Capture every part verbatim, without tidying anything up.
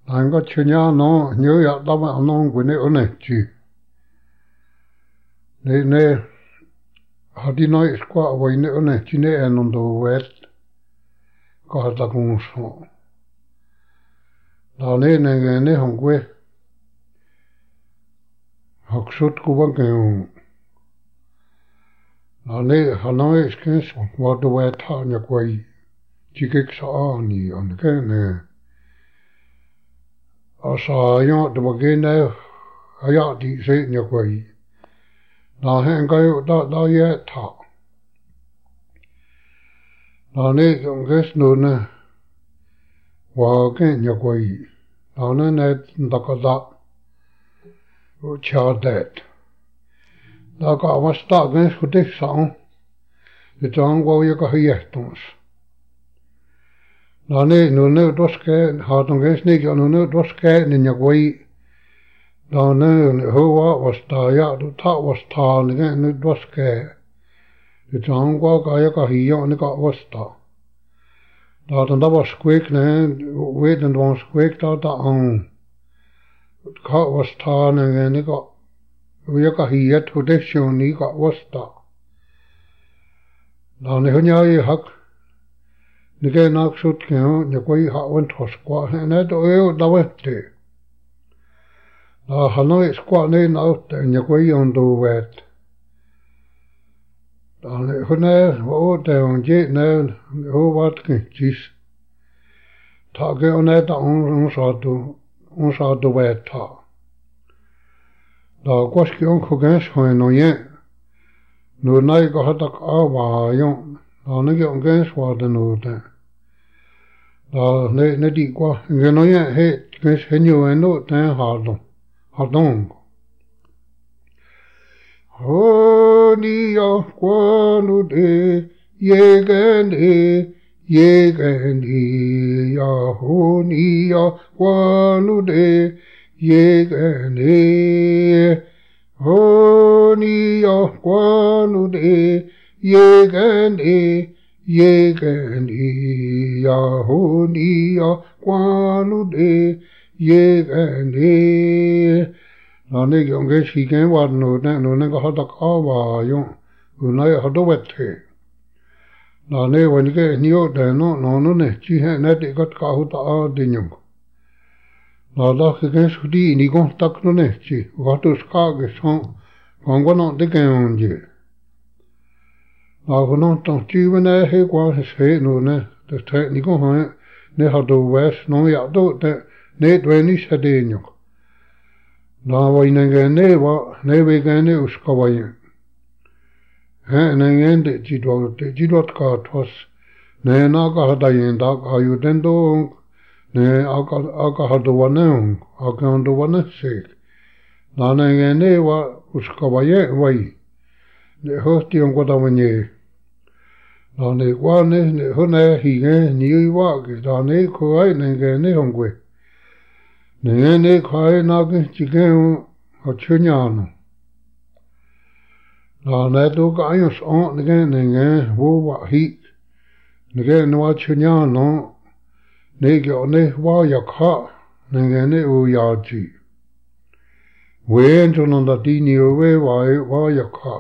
Anh có chuyện nhà nó nhớ ya đó mà nó của này ở này chứ này này họ đi nói qua vậy này ở này chứ này anh đồ vét có hạt lạc ngô số đó này này này này không quê học suốt của bạn kêu đó này họ nói cái số vào đồ vét thao nhà quay chỉ cái sao nhỉ anh cái này ở sao nhá đồ cái này hay là đi xây nhà quay đó hiện cái đó đó ye thao đó này cũng cái số này vào cái nhà quay đó này này đặc biệt uchadet da ka was ta gens ku te sang de tang wo ye ka hietons da ne no ne doske ha ton gens ne ka no ne doske ne nya goi da ne ho wa was ta ya do ta was ta ne ne doske de tang wo ka ye ka hi ne ka was ta da dan da was quick ne we dan was quick da da ang ka was ta ne ne ka we ka hi to de sho ni ka was ta da ne ho nya ye hak ne ke nak sut ke ne ko ha on thos kwa ne to e da we te da hanoi skwa ne na te ne ko on do wet da ne ho ne o te on je ne ho wat ke jis ta ke on ta on sa to on sa do wet ta da kwaski on ko gens ho no ye no nai ko hata ka wa yo da ne ke on gens wa de no te da ne ne di kwa nge no ye he gens he nyu no te ha do ha dong ho ni yo kwa nu de ye gen de ye gen de ya ho ni yo kwa nu de ye gen de ho ni yo kwa nu de ye gen de ye gen de ya ho ni yo kwa nu de ye gen de na ne gyong ge shi gen wa no ne no ne ga ha da ka wa yo u na ya ha do wet the na ne wa ni ge ni yo de no no no ne chi he ne de got ka hu ta a de nyong na da ke gen su di ni gon tak no ne chi wa to ska ge son gon gon no de gen on je na ho no tong chi wa ne he kwa se no ne de te ni gon ha ne ha do wes no ya do de ne dwe ni se de nyong na wa ina ge ne wa ne we ge ne us ka wa ye he ne ngen de ji do de ji do ka thos ne na ka ha da yin da ka yu den do ne a ka a ka ha do wa ne a ka do wa ne se na ne ge ne wa us ka wa ye wa yi ne ho ti on ko da wa ne na ne wa ne ne ho ne hi ge ni wa ge da ne ko ai ne ge ne hong gwe ne ne khai na ke chi ke ho chu nya no na ne to ka yo so ne ke ne ge wo wa hi ne ke no wa chu nya no ne ge ne wa ya kha ne ge ne u ya ji we en to no da ti ni we wa wa ya kha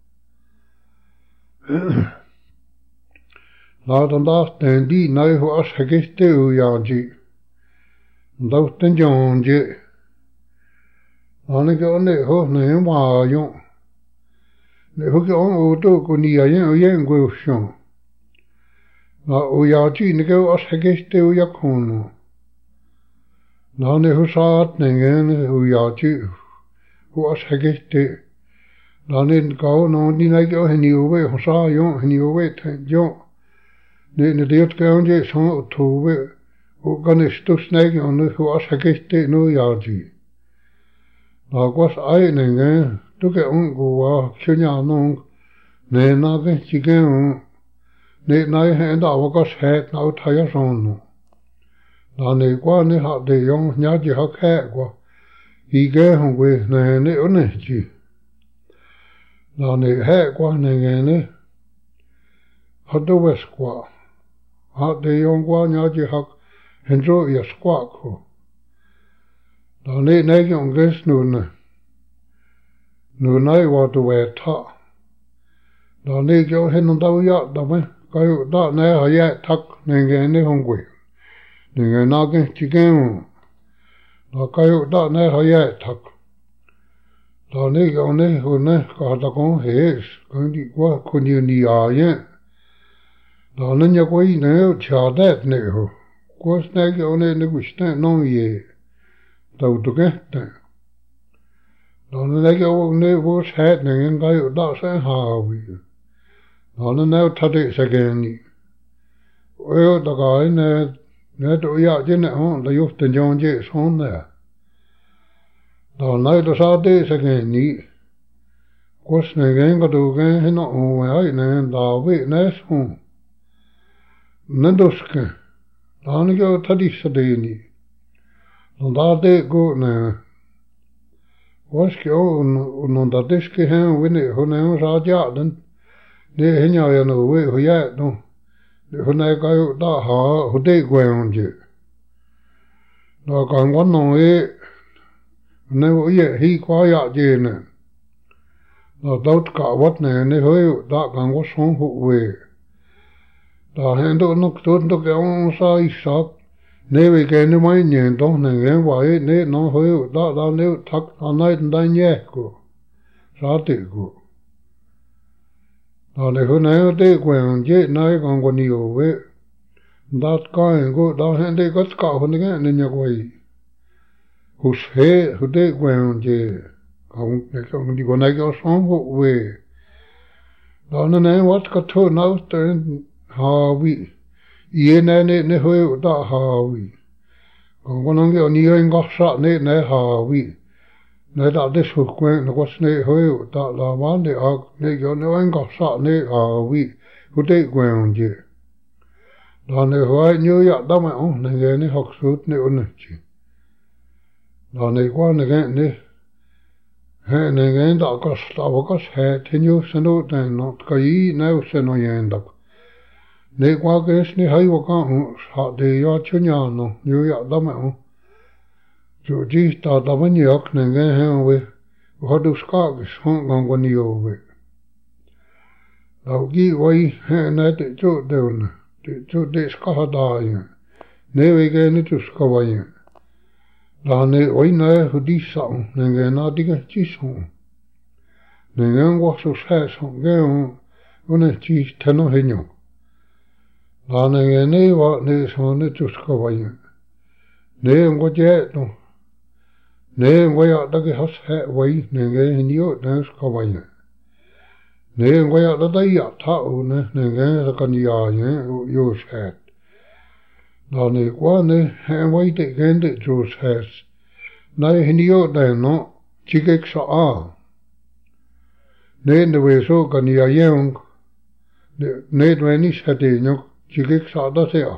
la dan da ten di nai ho as ge te u ya ji da ten jong je ane ke ane ho ne ma yo ne ho ke on o to ko ni ya yen o yen go shon na o ya ji ne ke as ge te u ya kono na ne ho sa ne ne o ya ji ho as ge te na ne ka no ni na ke o ni o we ho sa yo ni o we te yo ne ne de ke on je so to we o kan is to snake on the ho as ge te no ya ji na was ai ne ne to ke on go wa chu nya no ne na ke chi ke ne na he da wa ka se na o tha ya so no na ne kwa ne ha de yong nya ji ha khe kwa hi ge hong we ne ne o ne ji na ne he kwa ne ne ne ha do wes kwa ha de yong kwa nya ji ha hen zo ya skwa ko đó nè nè cái ông cái nụ nè nụ nói vào tụ về thọ đó nè cái ông hen ông tao ya đó mấy cái đó nè họ ya thắc nên cái nè không quỷ nên cái nào cái chỉ cái đó cái đó nè họ ya thắc đó nè cái ông nè hồi nè có ta con hết con đi qua con nhiều nhiều nhé đó nè nhà quay nè chả đẹp nè ho qua nè cái ông nè nè quýt nè non ye tàu tụ cái đó nè cái ông nè vô hết nè cái đó sẽ hào đó nè nè thật đấy sẽ cái này ôi đó cái nè nè tụi ya chứ nè họ là yêu tình john chứ son nè đó nè đó sao đấy sẽ cái này quất nè cái cái đồ cái nó ngoài nè đào vậy nè son nè đó cái đó nè cái thật đấy sẽ cái này đó đấy cô nè quất cái ông nó đó đấy cái hàng vậy nè hôm nay sao chả đến để hình nhau nó vậy hồi ya nó hôm nay cái đó họ hồi đấy quen chứ đó còn quán nói nếu vậy hi quá ya chứ nè đó đâu cả vật này nếu hơi đó còn có sống phụ về đó hiện đó nó tốt đó cái ông sai sót nếu vì cái nếu mấy nhìn đó này cái vậy nếu nó hơi đó đó nếu thắc nó nói đã nhẹ của sao tự của đó này hôm nay đấy quen chứ nói còn còn nhiều vậy đó coi của đó hiện đây có cả hôm nay cái nên nhà quay hút hết hút đấy quen chứ không để không đi còn này cái sống phụ về đó nên này what có thua nào tới hawi yên này này này hơi đó hawi còn con ông cái nhiều anh có sợ này này hawi này đã để sụt quen nó có này hơi đó là bán để học này cái nếu anh có sợ này hawi hút đấy quen chứ đó này hỏi như vậy đó mà ông này cái này học sụt này ôn này chứ đó này qua này cái này hè này cái đó có sao có hè thì nhiều sinh đô này nó cái nào sinh nó yên đó này qua cái này hay qua cái họ thì do chỗ nhà nó như vậy đó mà ông chủ chỉ ta ta vẫn nhiều này cái hè về họ được cả cái số còn còn nhiều về đầu kia vậy hè này thì chỗ đều nè thì chỗ để cả đó vậy này về cái này chút cả vậy đó này ôi này hồi đi xong này cái nào đi cái chỉ xong này cái qua số xe xong cái ông này chỉ thấy nó hình nhau đó này cái này vợ này xong này chút cái vậy này ông có chết đâu này ông có ở đó cái hot xe vậy này cái hình nhau này cái vậy này ông có ở đó đây ở thảo này này cái là con nhà nhé yêu xe đó này qua này hai vậy thì cái để chú xe này hình như đây nó chỉ cái sao nên để về số cái nhà yên nên về ní sẽ thì nó chỉ cái sao đó thế à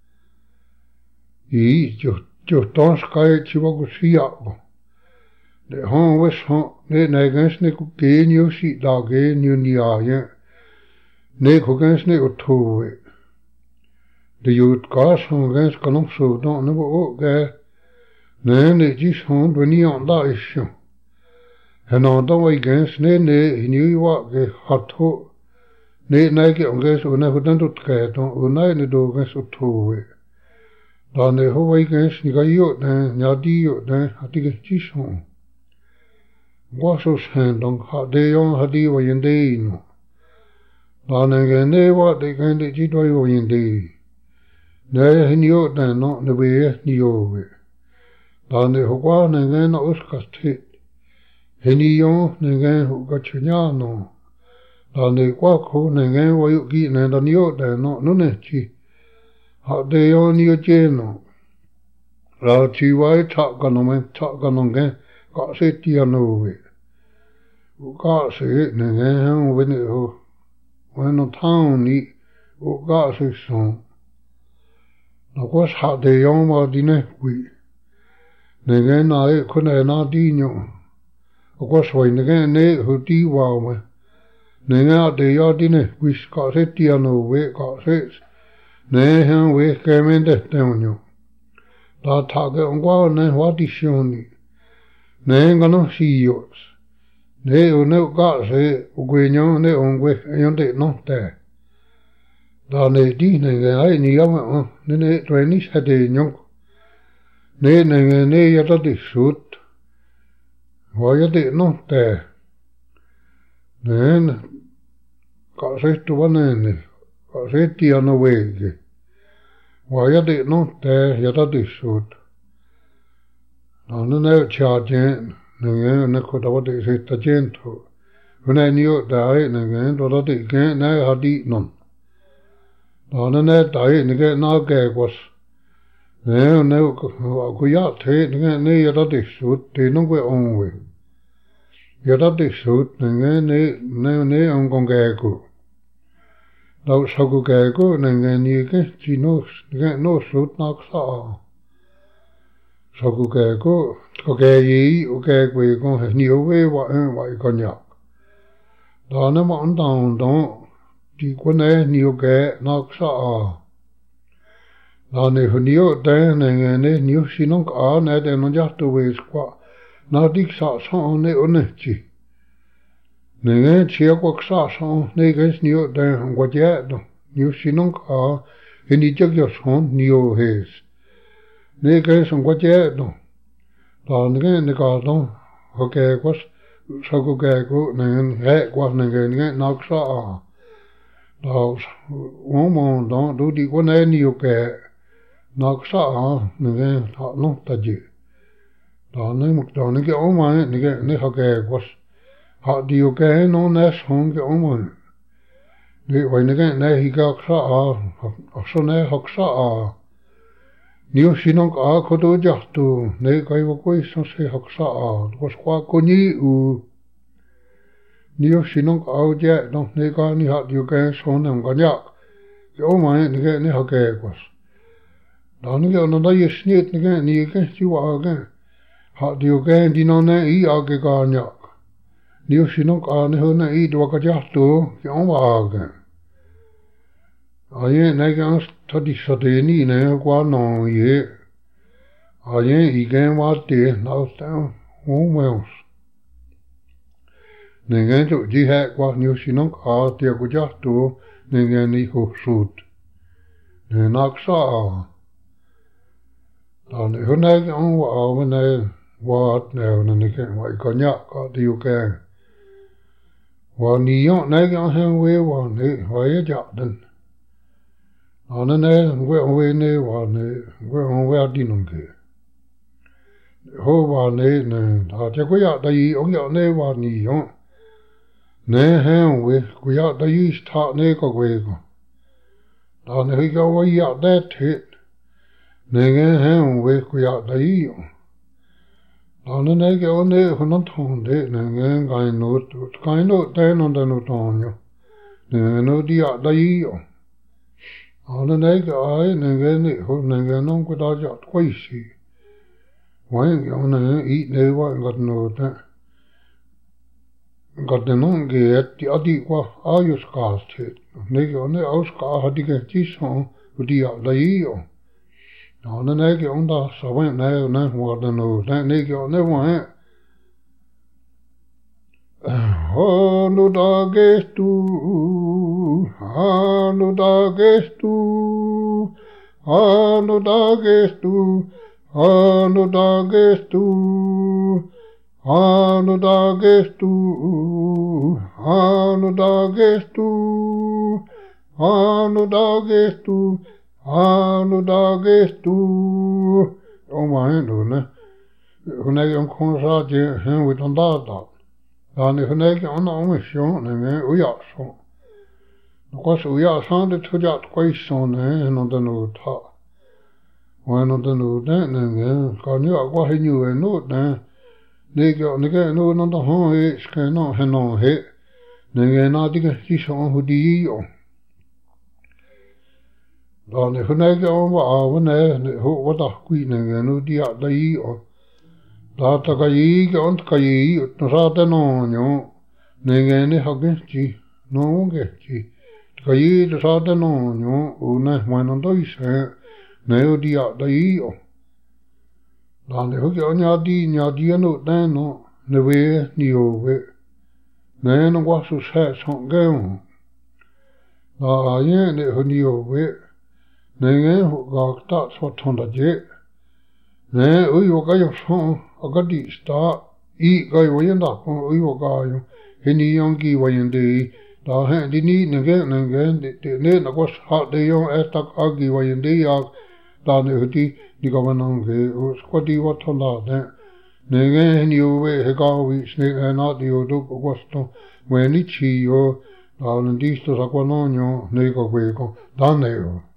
ý chú chú tao cái chỉ có cái gì à để họ về số nên này cái này cũng cái nhiều gì đó cái nhiều nhà nhé nên cũng cái này cũng thua vậy để yêu có số cái cái nó số đó nó có cái này này chỉ số với nhiều đó ít hèn nào đó vậy cái này này như vậy cái hạt thô này này cái ông cái số này cũng đang đốt cái đó ông này này đồ cái số thô vậy đó này họ vậy cái này cái yếu này nhà đi yếu này hạt cái chỉ số quá số sen đông hạt đây ông hạt đi vậy đây nó đó này cái này vậy cái cái này chỉ đôi vậy đây này hình yếu này nó nó về nhiều vậy đó này họ qua này cái nó ước cái thế hình như này cái họ có chuyện nhà nó đó này qua khổ này cái vậy cái này nó nhiều này nó nó này chỉ họ đây họ nhiều trên nó rồi chỉ vậy thọ cái nó mình thọ cái nó cái có sẽ tiền nó vậy có sẽ này cái hàng vậy này họ vậy nó thang đi có sẽ sống nó có sao để ông mà đi này quỷ này cái này con này nó đi nhở có xoay này cái này họ đi vào mà này cái để cho đi này quỷ có thể tiền nó về có thể này hàng về cái mình để theo nhở đó thà cái ông qua này hóa đi xong đi nè ngân nó xì yếu nè ở nè cả sẽ quê nhau nè ông quê anh để nó tè đó nè đi nè cái ấy nhiều mà nè nè rồi nè sẽ để nhau nè nè nè giờ ta đi sút hóa giờ để nó tè nè cả sẽ tụi nè nè cả sẽ tiền nó về kì hóa giờ để nó tè giờ ta đi sút đó nè nè cha chén nè nè có đâu để sẽ ta chén thôi hôm nay nhiều đại nè cái đó đó thì cái này họ đi nón đó nè nè đại nè cái nào cái quá nè nè họ cứ ya thế nè nè giờ đó thì sút thì nó cái ông vậy giờ đó thì sút nè nè nè nè ông con cái cô đâu sau cái cái cô nè nè nè cái chỉ nó cái nó sút nó sao sau cái cái cô có cái gì cái quỷ con nhiều cái vậy vậy con nhở đó nó món tàu đó thì quân này nhiều cái nó sợ đó này hồi nhiều đây này này nhiều xin nó có này để nó giác tu về quá nó đi sợ sợ này ổn này chỉ này chia qua sợ sợ này cái nhiều đây không có chết đâu nhiều xin nó có hình như chắc là sống nhiều hết này cái không có chết đâu đó này cái này có đâu ok quá sau cái cái cô này hệ qua này cái này nó sợ đó uống mòn đó đối đi con này nhiều cái nó sợ này cái họ nó ta gì đó này một đó này cái ông mà này cái này họ cái quá họ điều cái nó nè xong cái ông mà này vậy này cái này hi cái sợ họ sau này họ sợ nếu xin ông có có đối giác tu này cái vô કોઈ xong sẽ học sợ có qua có nhị u nếu xin ông có chết đó này cái này họ điều cái xong này có nhạc cái ông mà này cái này họ cái quá đó này cái nó đã есть нет này cái này cái chú bảo cái họ điều cái đi nó này ý ở cái cái nhạc nếu xin ông có này hơn này ý đồ cái giác tu cái ông bảo cái ở đây này cái thật đi sợ thế này này quá nòng vậy ở đây ý cái mà thế nào sao không mèo này cái chỗ gì hết quá nhiều xin nó có thì có giác tu này cái này hụt sụt này nó sao đó này hôm nay cái ông bảo bên này vợ nào này cái vậy có nhạc có điều cái và nhiều này cái ông hàng về và này vậy chắc đừng đó nên này về ông về này và này về ông về đi nông cái hồ và này này họ chắc có nhạc đây ông nhạc này và nhiều này hàng về có nhạc đây thà này có về có đó này cái cái nhạc đấy thế này cái hàng về có nhạc đây đó nên này cái ông này không nó thòng đấy này cái cái nốt cái nốt đây nó đây nó thòng nhá này nó đi nhạc đây đó nên này cái ấy này cái này hôm này cái nó có đa dạng quay xí vậy cái ông này ít này vậy gật nốt đấy gật nó cái thì ở đi qua ai us cast thế này cái ông này aus cast thì cái chỉ xong đi nhạc đây đó nên này cái ông ta sao vậy này này hoạt động này này cái ông này vậy Hanu dagestu, hanu dagestu, hanu dagestu, hanu dagestu, hanu dagestu, hanu dagestu, hanu dagestu, hanu dagestu. Ông mà hết rồi nè, hôm nay ông không ra gì, hắn với thằng ta đó. đó này hôm nay cái ông ông ấy xuống này nghe uya xuống nó có sự uya sang để thu nhập quay xuống này nó đã nấu thọ và nó đã nấu đấy này nghe còn như ở qua hình như vậy nấu này này cái này cái nấu nó đã hong hết cái nó hay nó hết này nghe nó thì cái chỉ sống hồi đi ông đó này hôm nay cái ông bảo vấn đề hộ có đặc quy này nghe nó đi ở đây ông đó ta cái gì cái ông cái gì nó ra tới nó nhở này nghe này học cái gì nó cái gì cái gì nó ra tới nó nhở ừ này mà nó tới sẽ này đi ở đây đàn này hức ở nhà đi nhà đi nó đen nó nó về nhiều về nè nó quá số xe xong cái mà là nhé này hơn nhiều về nè nghe họ ta số thằng đó chứ nè ơi họ cái xong họ cái đi sta ý cái vậy đó ơi họ cái hình như ông kia vậy đi đó hè đi ní nè cái nè cái nè nó có sát đi ông ấy ta cái kia vậy đi à đàn này đi đi cái mà nó cái có đi vào thằng đó nè nè nghe nhiều về cái cái vị nè nó đi vào đâu có số when it's you, I'll indeed to Saquanonio, Nego Veco, Daneo.